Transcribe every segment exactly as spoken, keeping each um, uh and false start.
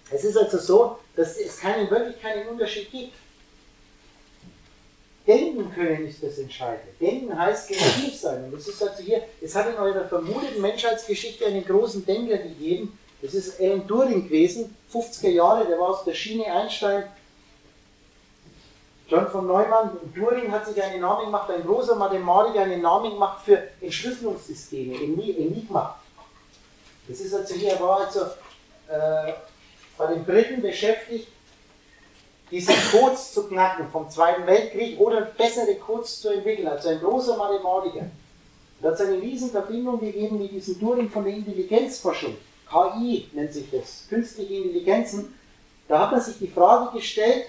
Es ist also so, dass es keinen, wirklich keinen Unterschied gibt. Denken können ist das Entscheidende. Denken heißt kreativ sein. Und das ist also hier, es hat in eurer vermuteten Menschheitsgeschichte einen großen Denker gegeben. Das ist Alan Turing gewesen, fünfziger Jahre, der war aus der Schiene Einstein. John von Neumann und Turing hat sich einen Namen gemacht, ein großer Mathematiker, einen Namen gemacht für Entschlüsselungssysteme, Enigma. Das ist also hier, er war also äh, bei den Briten beschäftigt, diese Codes zu knacken vom Zweiten Weltkrieg oder bessere Codes zu entwickeln, also ein großer Mathematiker. Da hat es eine riesen Verbindung gegeben mit diesem Turing von der Intelligenzforschung. K I nennt sich das, künstliche Intelligenzen. Da hat man sich die Frage gestellt,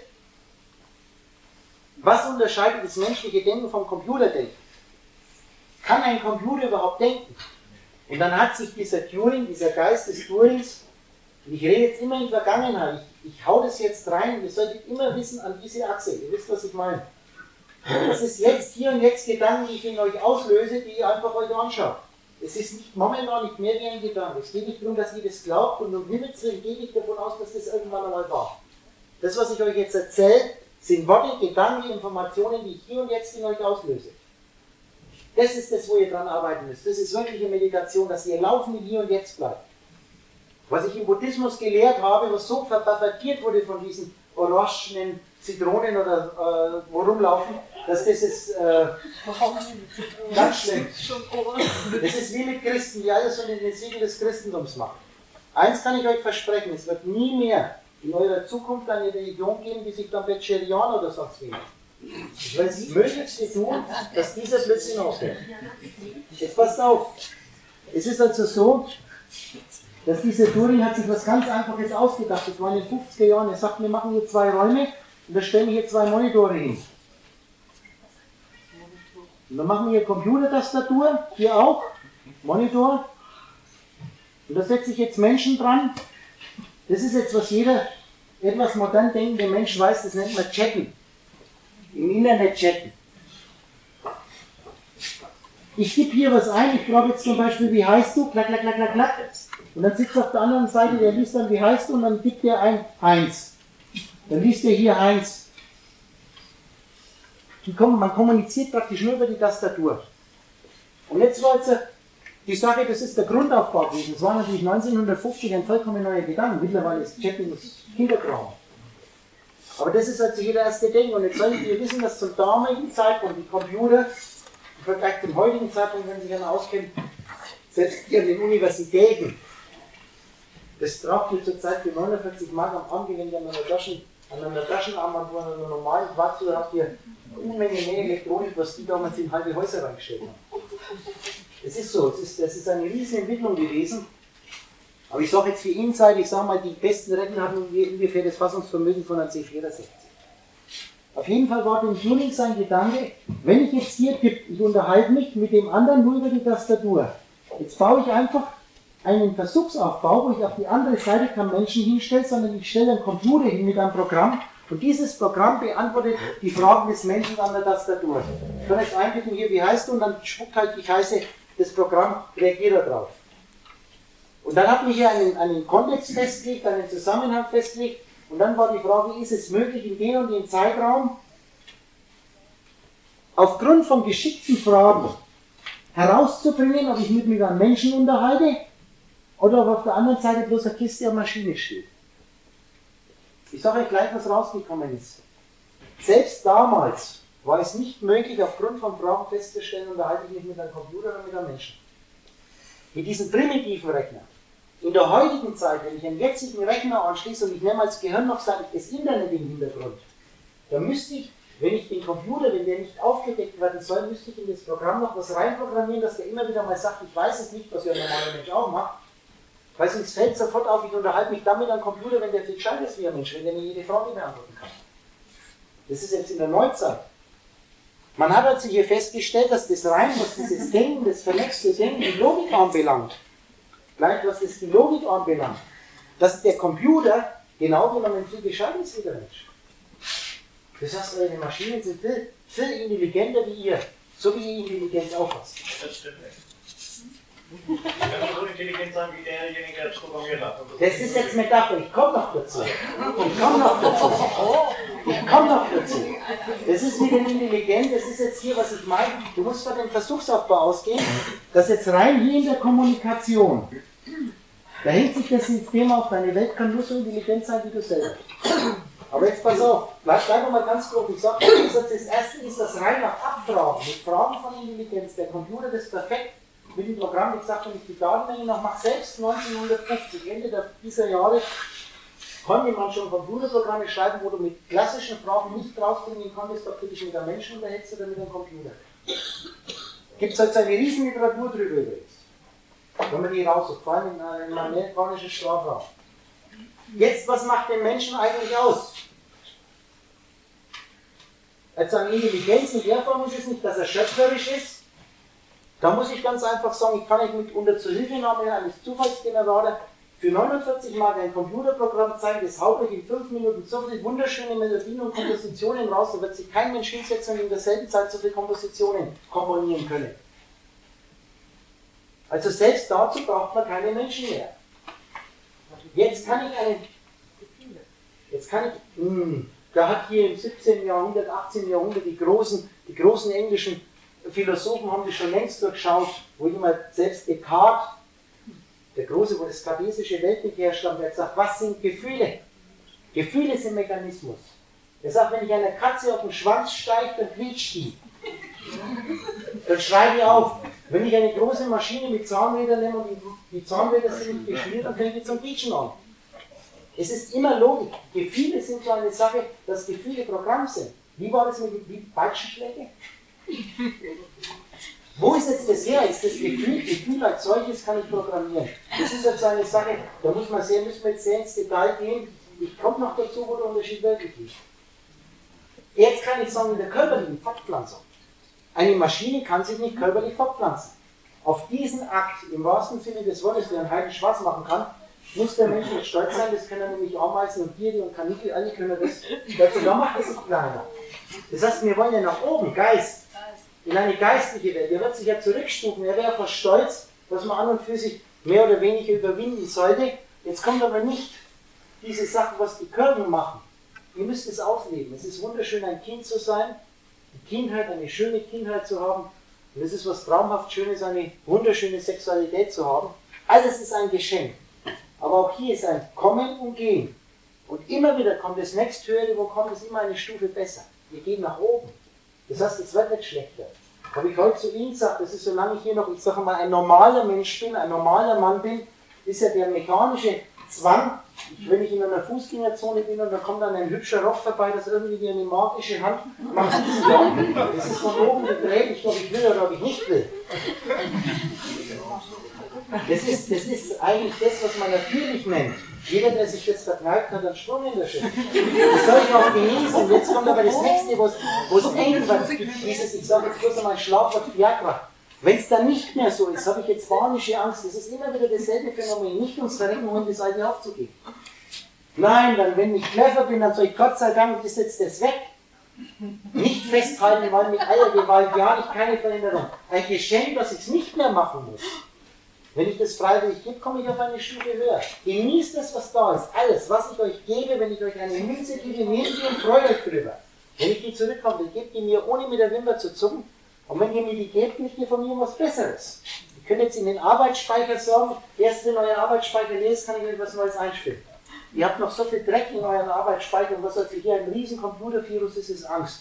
was unterscheidet das menschliche Denken vom Computerdenken? Kann ein Computer überhaupt denken? Und dann hat sich dieser Turing, dieser Geist des Turings, und ich rede jetzt immer in Vergangenheit, ich, ich hau das jetzt rein, ihr solltet immer wissen an diese Achse, ihr wisst, was ich meine. Das ist jetzt hier und jetzt Gedanken, die ich in euch auslöse, die ihr einfach euch anschaut. Es ist nicht momentan nicht mehr wie ein Gedanke. Es geht nicht darum, dass ihr das glaubt und um Himmels Willen gehe ich davon aus, dass das irgendwann einmal war. Das, was ich euch jetzt erzähle, sind Worte, Gedanken, Informationen, die ich hier und jetzt in euch auslöse. Das ist das, wo ihr dran arbeiten müsst. Das ist wirkliche Meditation, dass ihr laufen im Hier und Jetzt bleibt. Was ich im Buddhismus gelehrt habe, was so pervertiert wurde von diesen orangenen Zitronen oder äh, wo rumlaufen, dass das ist äh, ganz schlimm. Das ist wie mit Christen, die alles so in den Siegel des Christentums machen. Eins kann ich euch versprechen, es wird nie mehr in eurer Zukunft eine Religion geben, die sich dann Bescherianer oder sonst wie nennt. Ich will das Möglichste tun, dass dieser Blödsinn aufhört. Jetzt passt auf. Es ist also so, dass dieser Turing hat sich was ganz Einfaches ausgedacht. Das war in den fünfziger Jahren. Er sagt, wir machen hier zwei Räume und da stellen wir hier zwei Monitore hin. Und dann machen wir hier Computertastatur, hier auch, Monitor. Und da setze ich jetzt Menschen dran. Das ist jetzt, was jeder etwas modern denkende Mensch weiß, das nennt man Chatten. Im Internet chatten. Ich gebe hier was ein, ich frage jetzt zum Beispiel, wie heißt du? Klack, klack, klack, klack, klack. Und dann sitzt auf der anderen Seite, der liest dann, wie heißt du? Und dann gibt er ein eins. Dann liest er hier eins. Man kommuniziert praktisch nur über die Tastatur. Und jetzt war jetzt die Sache, das ist der Grundaufbau gewesen. Das war natürlich neunzehnhundertfünfzig ein vollkommen neuer Gedanke. Mittlerweile ist Chatten das Kinderkram. Aber das ist also hier der erste Ding. Und jetzt solltet ihr wissen, dass zum damaligen Zeitpunkt die Computer, im Vergleich zum heutigen Zeitpunkt, wenn sich einer auskennt, selbst hier an den Universitäten, das braucht ihr zurzeit für neunundvierzig Mark am Abend, wenn ihr an einer Taschen, an einer Taschenarmbanduhr, an einer normalen Quarzuhr habt ihr eine Unmenge mehr Elektronik, was die damals in halbe Häuser reingestellt haben. Es ist so, es ist, das ist eine riesige Entwicklung gewesen. Aber ich sage jetzt für Insight, ich sage mal, die besten Rechner hatten ungefähr das Fassungsvermögen von einem C vierundsechzig. Auf jeden Fall war dem Turing sein Gedanke, wenn ich jetzt hier tippe, ich unterhalte mich mit dem anderen nur über die Tastatur. Jetzt baue ich einfach einen Versuchsaufbau, wo ich auf die andere Seite keinen Menschen hinstelle, sondern ich stelle einen Computer hin mit einem Programm und dieses Programm beantwortet die Fragen des Menschen an der Tastatur. Ich kann jetzt eintippen hier, wie heißt du, und dann spuckt halt, ich heiße, das Programm reagiert darauf. Und dann hat man hier einen, einen Kontext festgelegt, einen Zusammenhang festgelegt, und dann war die Frage, ist es möglich, in den und den Zeitraum aufgrund von geschickten Fragen herauszubringen, ob ich mich mit einem Menschen unterhalte oder ob auf der anderen Seite bloß eine Kiste an Maschine steht. Ich sage euch gleich, was rausgekommen ist. Selbst damals war es nicht möglich, aufgrund von Fragen festzustellen, unterhalte ich mich mit einem Computer oder mit einem Menschen. Mit diesen primitiven Rechnern. In der heutigen Zeit, wenn ich einen jetzigen Rechner anschließe und ich nehme als Gehirn noch das Internet im Hintergrund, dann müsste ich, wenn ich den Computer, wenn der nicht aufgedeckt werden soll, müsste ich in das Programm noch was reinprogrammieren, dass der immer wieder mal sagt, ich weiß es nicht, was ja ein normaler Mensch auch macht, weil sonst fällt sofort auf, ich unterhalte mich dann mit einem Computer, wenn der viel gescheiter ist wie ein Mensch, wenn der mir jede Frage beantworten kann. Das ist jetzt in der Neuzeit. Man hat also hier festgestellt, dass das rein, was dieses Denken, das vernetzte Denken, die Logik anbelangt, gleich was das die Logik anbelangt, dass der Computer genau genommen viel gescheiter ist wie der Mensch. Das heißt, eure Maschinen sind viel, viel intelligenter wie ihr, so wie ihr Intelligenz auch hast. Das stimmt nicht. kann doch so intelligent sein wie derjenige, der es programmiert hat. Das ist jetzt Metapher, ich komme noch dazu. Ich komme noch dazu. Ich komme noch dazu. Das ist wieder intelligent, das ist jetzt hier, was ich meine. Du musst von dem Versuchsaufbau ausgehen, dass jetzt rein hier in der Kommunikation, da hängt sich das System auf, deine Welt kann nur so intelligent sein wie du selber. Aber jetzt pass auf, bleib einfach mal ganz grob. Ich sage, das erste ist das rein nach Abfragen, mit Fragen von Intelligenz. Der Computer das ist perfekt. Mit dem Programm, wie gesagt, wenn ich die Datenmenge noch mache, selbst neunzehnhundertfünfzig, Ende dieser Jahre, konnte man schon Computerprogramme schreiben, wo du mit klassischen Fragen nicht rausbringen konntest, ob du dich mit einem Menschen unterhältst oder mit einem Computer. Gibt es jetzt eine riesen Literatur drüber übrigens. Wenn man die raussucht, vor allem in einem amerikanischen Strafraum. Jetzt, was macht den Menschen eigentlich aus? Also an Intelligenz in der Form ist es nicht, dass er schöpferisch ist. Da muss ich ganz einfach sagen, ich kann euch mit unter Zuhilfenahme eines Zufallsgenerators für neunundvierzig Mark ein Computerprogramm zeigen, das haut euch in fünf Minuten so viele wunderschöne Melodien und Kompositionen raus, da wird sich kein Mensch hinsetzen und in derselben Zeit so viele Kompositionen komponieren können. Also selbst dazu braucht man keine Menschen mehr. Jetzt kann ich einen, jetzt kann ich, mh, da hat hier im siebzehnten Jahrhundert, achtzehnten Jahrhundert die großen, die großen englischen Philosophen haben das schon längst durchschaut, wo jemand, selbst Descartes, der Große, wo das kartesische Weltbild herstammt, der hat gesagt, was sind Gefühle? Gefühle sind Mechanismus. Er sagt, wenn ich einer Katze auf den Schwanz steige, dann quietscht die. Dann schreibe ich auf. Wenn ich eine große Maschine mit Zahnrädern nehme und die, die Zahnräder sind nicht geschmiert, dann fängt die zum Quietschen an. Es ist immer Logik. Gefühle sind so eine Sache, dass Gefühle Programm sind. Wie war das mit den Peitschenschlägen? Wo ist jetzt das her? Ist das Gefühl? Gefühl als solches kann ich programmieren. Das ist jetzt eine Sache, da muss man sehr, müssen wir jetzt sehr ins Detail gehen. Ich komme noch dazu, wo der Unterschied wirklich liegt. Jetzt kann ich sagen, in der körperlichen Fortpflanzung. Eine Maschine kann sich nicht körperlich fortpflanzen. Auf diesen Akt, im wahrsten Sinne des Wortes, der einen heiligen Spaß machen kann, muss der Mensch nicht stolz sein, das können nämlich Ameisen und Tiere und Kanickel, alle können das. Dazu macht es sich kleiner. Das heißt, wir wollen ja nach oben, Geist, in eine geistliche Welt. Er wird sich ja zurückstufen, er wäre fast stolz, was man an und für sich mehr oder weniger überwinden sollte. Jetzt kommt aber nicht diese Sachen, was die Körper machen. Ihr müsst es ausleben. Es ist wunderschön, ein Kind zu sein, die Kindheit, eine schöne Kindheit zu haben. Und es ist was traumhaft Schönes, eine wunderschöne Sexualität zu haben. Alles ist ein Geschenk. Aber auch hier ist ein Kommen und Gehen. Und immer wieder kommt das nächsthöhere, wo kommt es immer eine Stufe besser. Wir gehen nach oben. Das heißt, es wird nicht schlechter. Habe ich heute zu Ihnen gesagt, das ist, solange ich hier noch, ich sage mal, ein normaler Mensch bin, ein normaler Mann bin, ist ja der mechanische Zwang, wenn ich in einer Fußgängerzone bin und da kommt dann ein hübscher Rock vorbei, das irgendwie wie eine magische Hand macht. Das ist von oben gedreht, ich glaube, ich will oder ob ich nicht will. Das ist, das ist eigentlich das, was man natürlich nennt. Jeder, der sich jetzt verkneift, hat einen Sprung in der Schrift. Das soll ich auch genießen. Jetzt kommt aber das nächste, wo es eng wird. Dieses, ich sage jetzt bloß einmal ein Schlagwort Viagra. Wenn es dann nicht mehr so ist, habe ich jetzt panische Angst. Das ist immer wieder dasselbe Phänomen. Nicht ums Verrecken, um das alte aufzugeben. Nein, dann, wenn ich clever bin, dann soll ich Gott sei Dank, ist jetzt das weg. Nicht festhalten, weil mit Eiergewalt ja nicht keine Veränderung. Ein Geschenk, dass ich es nicht mehr machen muss. Wenn ich das freiwillig gebe, komme ich auf eine Stufe höher. Genießt das, was da ist. Alles, was ich euch gebe, wenn ich euch eine Münze gebe, nehmt sie und freut euch drüber. Wenn ich die zurückkomme, dann gebt ihr mir, ohne mit der Wimper zu zucken. Und wenn ihr mir die gebt, kriegt ihr von mir was Besseres. Ihr könnt jetzt in den Arbeitsspeicher sagen, erst wenn euer Arbeitsspeicher leer ist, kann ich euch was Neues einspielen. Ihr habt noch so viel Dreck in euren Arbeitsspeicher und was also hier ein riesen Computervirus ist, ist Angst.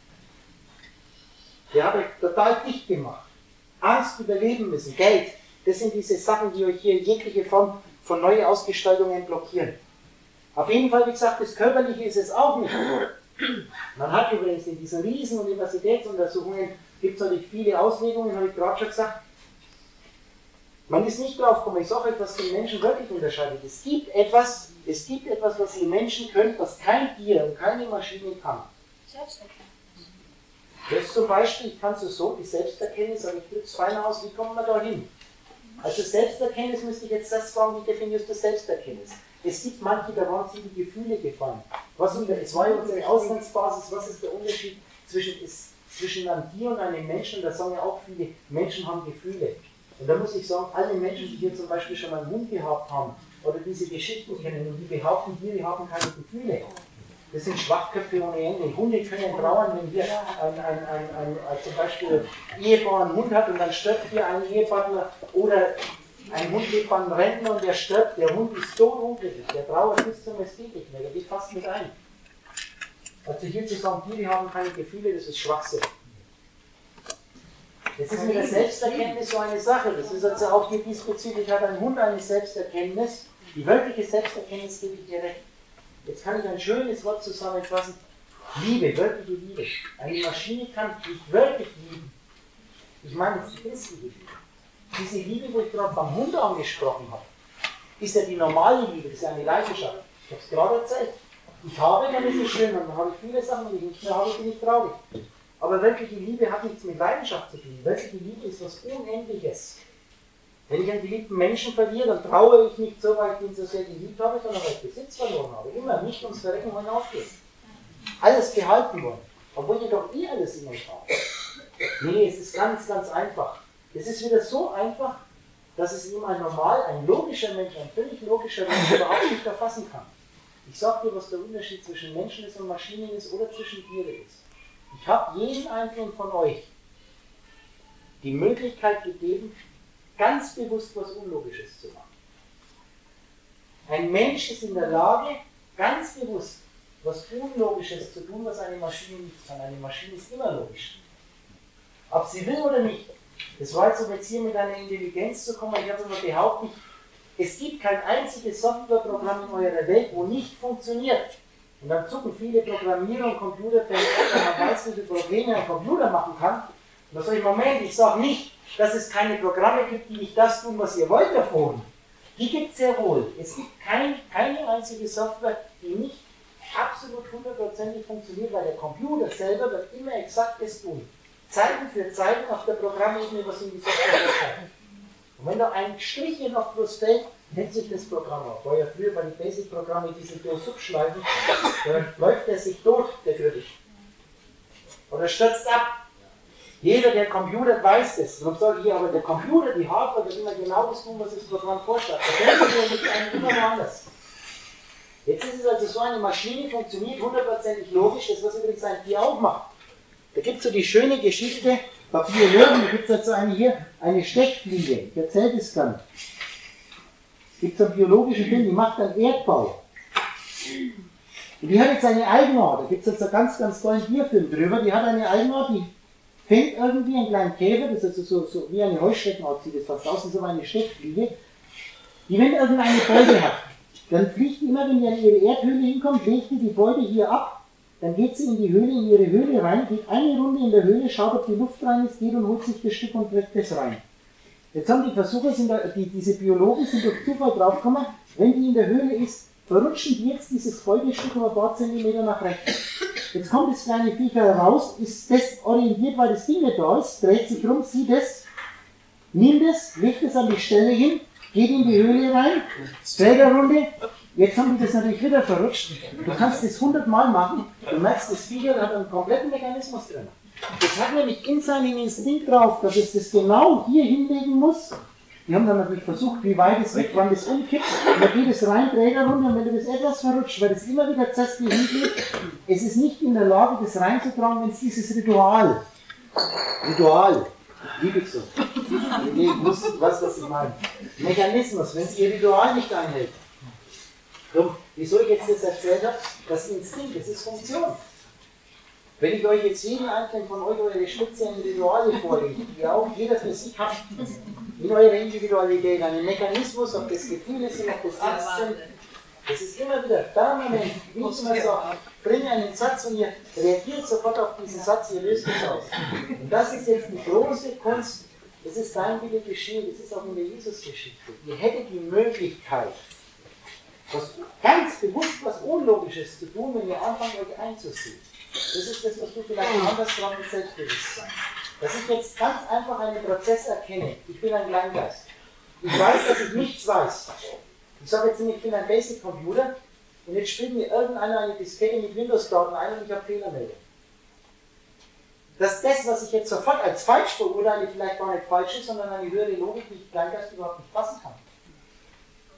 Der hat euch total dicht gemacht. Angst überleben müssen, Geld. Das sind diese Sachen, die euch hier jegliche Form von neuen Ausgestaltungen blockieren. Auf jeden Fall, wie gesagt, das Körperliche ist es auch nicht. Man hat übrigens in diesen riesen Universitätsuntersuchungen, gibt es natürlich viele Auslegungen, habe ich gerade schon gesagt. Man ist nicht drauf gekommen, ich sage euch, was den Menschen wirklich unterscheidet. Es gibt etwas, es gibt etwas, was ihr Menschen könnt, was kein Tier und keine Maschine kann. Selbsterkenntnis. Das zum Beispiel, ich kann es so, die Selbsterkenntnis, aber ich drücke es feiner aus, wie kommen wir da hin? Also Selbsterkenntnis müsste ich jetzt das fragen, wie definierst du Selbsterkenntnis? Es gibt manche, da waren sie die Gefühle gefallen. Was, es war ja unsere Ausgangsbasis, was ist der Unterschied zwischen, ist, zwischen einem Tier und einem Menschen? Und da sagen ja auch viele, Menschen haben Gefühle. Und da muss ich sagen, alle Menschen, die hier zum Beispiel schon mal einen Hund gehabt haben oder diese Geschichten kennen und die behaupten, Tiere haben keine Gefühle, das sind Schwachköpfe ohne Ende. Hunde können trauern, wenn hier ein, ein, ein, ein, ein zum Beispiel Ehepaar einen Hund hat und dann stirbt hier ein Ehepartner oder ein Hund lebt beim Rentner und der stirbt, der Hund ist so unglücklich, der trauert bis zum es geht nicht mehr, der geht fast mit ein. Also hier zu sagen, Tiere haben keine Gefühle, das ist Schwachsinn. Jetzt ist mit der Selbsterkenntnis so eine Sache, das ist also auch hier diesbezüglich, hat ein Hund eine Selbsterkenntnis, die wirkliche Selbsterkenntnis gebe ich dir recht. Jetzt kann ich ein schönes Wort zusammenfassen, Liebe, wirkliche Liebe. Eine Maschine kann dich wirklich lieben. Ich meine, das ist christliche Liebe. Diese Liebe, wo ich gerade beim Hund angesprochen habe, ist ja die normale Liebe, das ist ja eine Leidenschaft. Ich habe es gerade erzählt. Ich habe, dann ist es schön, und dann habe ich viele Sachen, die ich nicht mehr habe, bin ich traurig. Aber wirkliche Liebe hat nichts mit Leidenschaft zu tun. Wirkliche Liebe ist was Unendliches. Wenn ich einen geliebten Menschen verliere, dann traue ich nicht so, weil ich ihn so sehr geliebt habe, sondern weil ich Besitz verloren habe. Immer nicht ums Verrecken wollen aufgehen. Alles behalten wollen. Obwohl ihr doch eh alles in euch habt. Nee, es ist ganz, ganz einfach. Es ist wieder so einfach, dass es ihm ein normal, ein logischer Mensch, ein völlig logischer Mensch überhaupt nicht erfassen kann. Ich sage dir, was der Unterschied zwischen Menschen ist und Maschinen ist oder zwischen Tieren ist. Ich habe jedem Einzelnen von euch die Möglichkeit gegeben, ganz bewusst was Unlogisches zu machen. Ein Mensch ist in der Lage, ganz bewusst was Unlogisches zu tun, was eine Maschine nicht kann. Eine Maschine ist immer logisch. Ob sie will oder nicht. Das war jetzt, um jetzt hier mit einer Intelligenz zu kommen, ich habe immer behauptet, es gibt kein einziges Softwareprogramm in eurer Welt, wo nicht funktioniert. Und dann zucken viele Programmierer und Computerfans, wenn man weiß, wie viele Probleme ein Computer machen kann. Und da sage ich, Moment, ich sage nicht, dass es keine Programme gibt, die nicht das tun, was ihr wollt davon. Die gibt es sehr wohl. Es gibt kein, keine einzige Software, die nicht absolut hundertprozentig funktioniert, weil der Computer selber wird immer exakt das tun. Zeichen für Zeichen auf der Programmebene, was in die Software vorkommt. Und wenn da ein Strichchen auf bloß fällt, hält sich das Programm auf. War ja früher bei den Basic-Programmen diese Do-Sub-Schleifen, da läuft er sich tot, der Kritisch. Oder stürzt ab. Jeder, der Computer weiß das. Darum sage ich hier, aber der Computer, die Hardware, wird immer genau das tun, was das Programm vorschlägt. Da denken wir nicht eigentlich immer woanders. Jetzt ist es also so, eine Maschine funktioniert hundertprozentig logisch, das was übrigens ein Tier auch macht. Da gibt es so die schöne Geschichte, bei Biologen, da gibt es also eine hier, eine Stechfliege, ich erzähle das dann. Es gibt so einen biologischen Film, die macht dann Erdbau. Und die hat jetzt eine Eigenart, da gibt es jetzt einen ganz, ganz tollen Tierfilm drüber, die hat eine Eigenart, die fängt irgendwie einen kleinen Käfer, das ist also so, so wie eine Heuschreckenart, sieht das fast aus, und so eine Stechfliege, die wenn irgendeine Beute hat, dann fliegt die immer, wenn die an ihre Erdhöhle hinkommt, legt die die Beute hier ab, dann geht sie in die Höhle, in ihre Höhle rein, geht eine Runde in der Höhle, schaut, ob die Luft rein ist, geht und holt sich das Stück und trägt das rein. Jetzt haben die Versucher, sind da, die, diese Biologen sind durch Zufall draufgekommen, wenn die in der Höhle ist, verrutschen die jetzt dieses Beutestück um ein paar Zentimeter nach rechts. Jetzt kommt das kleine Viecher raus, ist desorientiert, weil das Ding nicht da ist, dreht sich rum, sieht es, nimmt es, legt es an die Stelle hin, geht in die Höhle rein, dreht eine Runde. Jetzt haben die das natürlich wieder verrutscht. Du kannst das hundertmal machen, du merkst, das Viecher hat einen kompletten Mechanismus drin. Das hat nämlich in seinem Instinkt drauf, dass es das genau hier hinlegen muss. Die haben dann natürlich versucht, wie weit es weg, wann das umkippt. Und dann geht es rein, dreht eine Runde, und wenn du das etwas verrutscht, weil das immer wieder zerst hier hinlegt, es ist nicht in der Lage, das reinzutragen, wenn es dieses Ritual, Ritual, liebe ich so, ich muss, was, was ich meine, Mechanismus, wenn es ihr Ritual nicht einhält. Drum, wieso ich jetzt das erzählt habe, das ist Instinkt, das ist Funktion. Wenn ich euch jetzt jeden einzelnen von euch eure speziellen Rituale vorlege, die auch jeder für sich hat, in eurer Individualität, einen Mechanismus, ob das Gefühle sind, ob das Satz sind, das ist immer wieder permanent, wie ich immer sage, bringe einen Satz und ihr reagiert sofort auf diesen Satz, ihr löst es aus. Und das ist jetzt die große Kunst, das ist dein Wille geschehen, das ist auch in der Jesus-Geschichte. Ihr hättet die Möglichkeit, was ganz bewusst was Unlogisches zu tun, wenn ihr anfangt, euch einzusehen. Das ist das, was du vielleicht anders dran mit Selbstbewusstsein. Dass ich jetzt ganz einfach einen Prozess erkenne. Ich bin ein Kleingeist. Ich weiß, dass ich nichts weiß. Ich sage jetzt nicht, ich bin ein Basic-Computer und jetzt spielt mir irgendeiner eine Diskette mit Windows-Daten ein und ich habe Fehlermeldung. dass das, was ich jetzt sofort als falsch beurteile, vielleicht gar nicht falsch ist, sondern eine höhere Logik, die ich Kleingeist überhaupt nicht fassen kann.